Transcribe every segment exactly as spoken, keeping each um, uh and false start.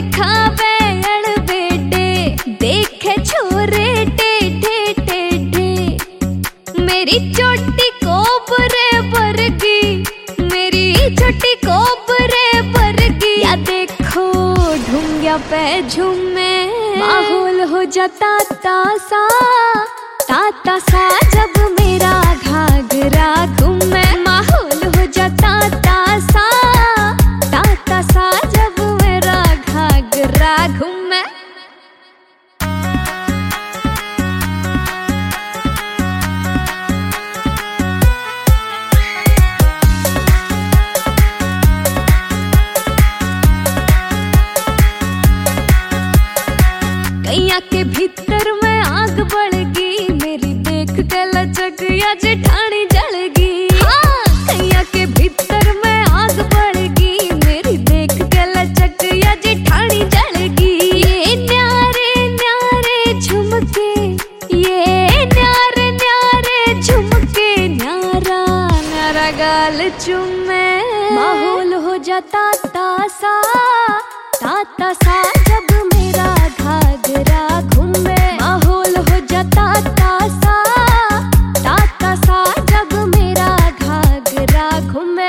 दिखावे अड़ बेटे, देखे छोरे टेढ़े टेढ़े। मेरी छोटी कोबरे वर्गी, मेरी छोटी कोबरे वर्गी। या देखो ढूंढिया पे झूमे, माहौल हो जाता तासा ताता सा जब मेरा घाघरा घूमे। माहौल हो जाता तासा ताता सा जब मेरा घाघरा घूमे। कैया के भीतर में आग बढ़गी, मेरी देख के लचक या जेठानी जलगी। हाँ, कैया के भीतर में आग बढ़गी, मेरी देख के लचक या जेठानी जलगी। ये न्यारे न्यारे झुमके, ये न्यारे न्यारे झुमके, न्यारा न्यारा गाल चुमे। माहौल हो जाता तासा ताता सा जब मेरा घाघरा घूमे। माहौल हो जाता तासा ताता सा जब मेरा घाघरा घूमे।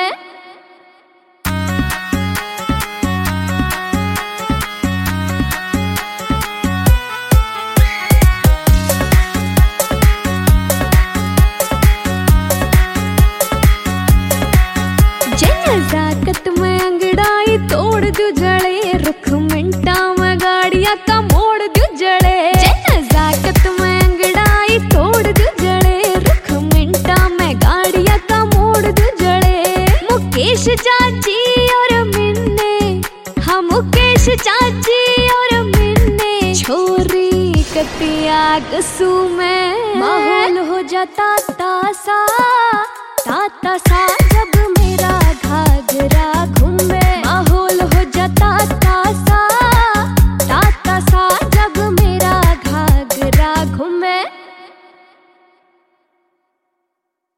नजाकत में अंगड़ाई तोड़ दू जड़े, रुख मिनटा में गाड़िया का मोड़ दू जड़े। नजाकत में अंगड़ाई तोड़ दू जड़े, रुख मिनटा में गाड़िया का मोड़ दू जड़े। मुकेश चाची और मिन्ने, हाँ मुकेश चाची और मिन्ने, छोरी कतिया गसू में। माहौल हो जाता तासा ताता सा